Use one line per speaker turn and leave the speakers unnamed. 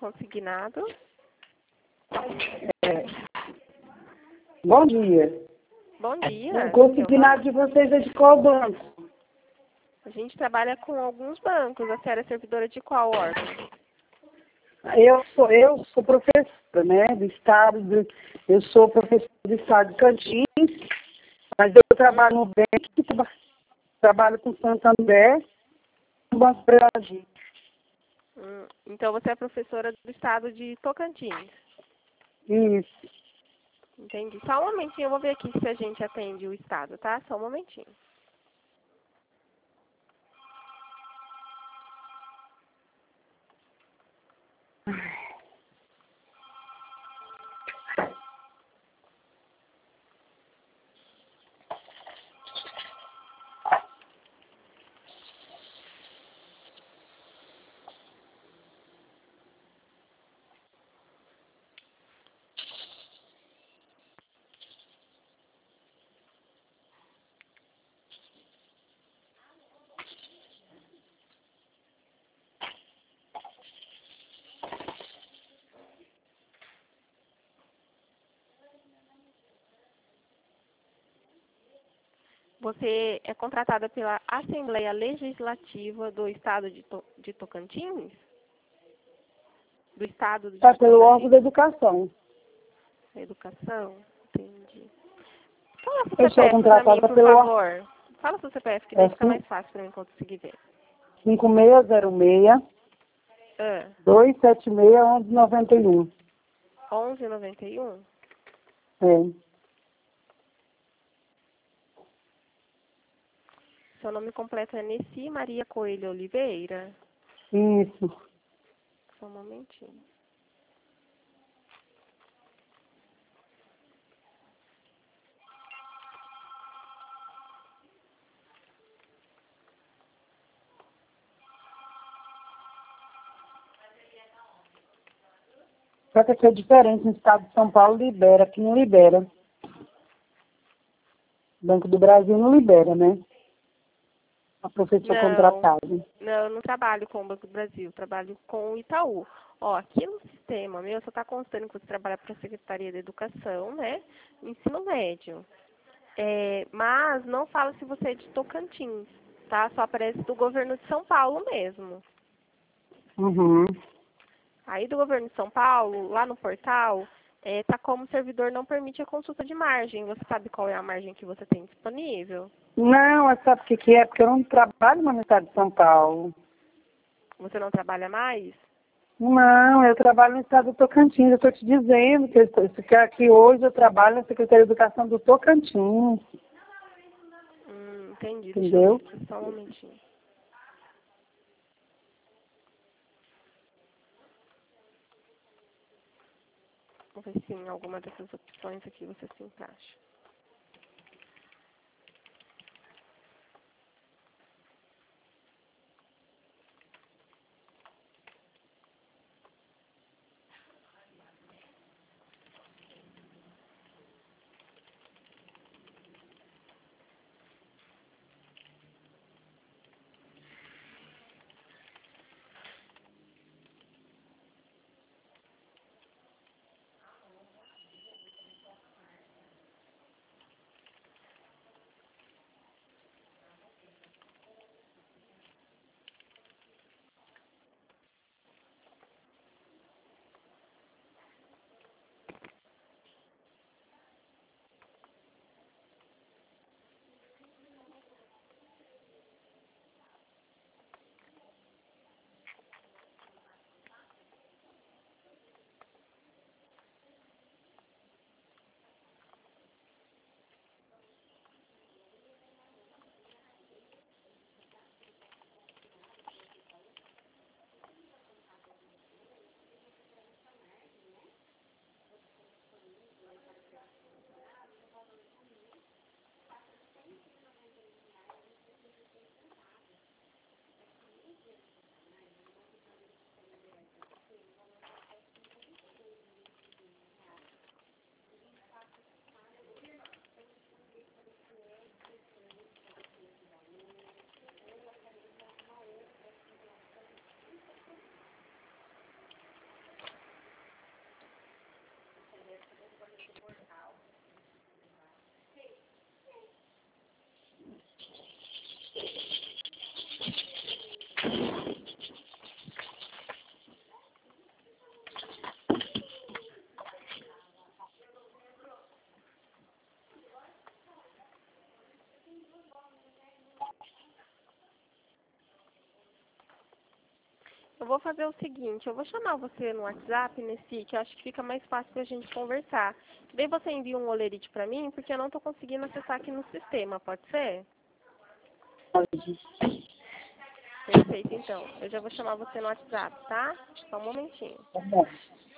consignado.
É. Bom dia.
Bom dia.
O consignado de vocês é de qual banco?
A gente trabalha com alguns bancos. A senhora é servidora de qual órgão?
Eu sou professora, né, eu sou professora do estado de Campinas, mas eu trabalho no banco, trabalho com Santander, no Banco Brasil.
Então você é professora do estado de Tocantins.
Isso.
Entendi. Só um momentinho, eu vou ver aqui se a gente atende o estado, tá? Só um momentinho. Você é contratada pela Assembleia Legislativa do Estado de Tocantins? Do Estado de
Está pelo órgão
Tocantins?
da educação.
Educação? Entendi. Fala seu
Eu sou
CPF para mim,
contratada
por
pelo
favor. Fala seu CPF, que daí fica mais fácil para mim conseguir ver.
5606 276 1191.
1191?
É.
Seu nome completo é Nessi Maria Coelho Oliveira?
Isso.
Só um momentinho.
Só que aqui é diferente, no estado de São Paulo libera, aqui não libera. Banco do Brasil não libera, né? A professora contratada.
Não, eu não trabalho com o Banco do Brasil, eu trabalho com o Itaú. Ó, aqui no sistema meu só está constando que você trabalha para a Secretaria da Educação, né? Ensino médio. Mas não fala se você é de Tocantins, tá? Só aparece do governo de São Paulo mesmo.
Uhum.
Aí do governo de São Paulo, lá no portal, tá como servidor não permite a consulta de margem. Você sabe qual é a margem que você tem disponível?
Não, sabe o que é? Porque eu não trabalho mais no estado de São Paulo.
Você não trabalha mais?
Não, eu trabalho no estado do Tocantins. Eu estou te dizendo que aqui hoje eu trabalho na Secretaria de Educação do Tocantins.
Entendi.
Entendeu?
Deixa eu ver aqui, só um momentinho. Vamos ver se em alguma dessas opções aqui você se encaixa. Eu vou fazer o seguinte, eu vou chamar você no WhatsApp, nesse, que eu acho que fica mais fácil pra gente conversar. Daí você envia um olerite pra mim, porque eu não tô conseguindo acessar aqui no sistema, pode ser?
Pode.
Perfeito, então. Eu já vou chamar você no WhatsApp, tá? Só um momentinho.
Tá bom.